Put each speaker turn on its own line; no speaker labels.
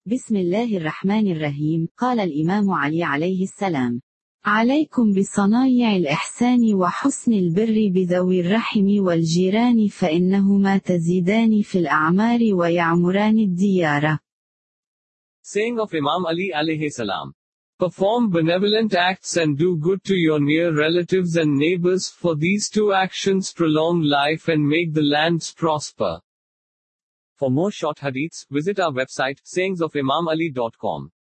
بسم الله الرحمن الرحيم. قال الإمام علي عليه السلام: عليكم بصنايع الإحسان وحسن البر بذوي الرحم والجيران فإنهما تزيدان في الأعمار ويعمران الديار.
Saying of Imam Ali alayhi salam. Perform benevolent acts and do good to your near relatives and neighbors, for these two actions prolong life and make the lands prosper. For more short hadiths, visit our website, sayingsofimamali.com.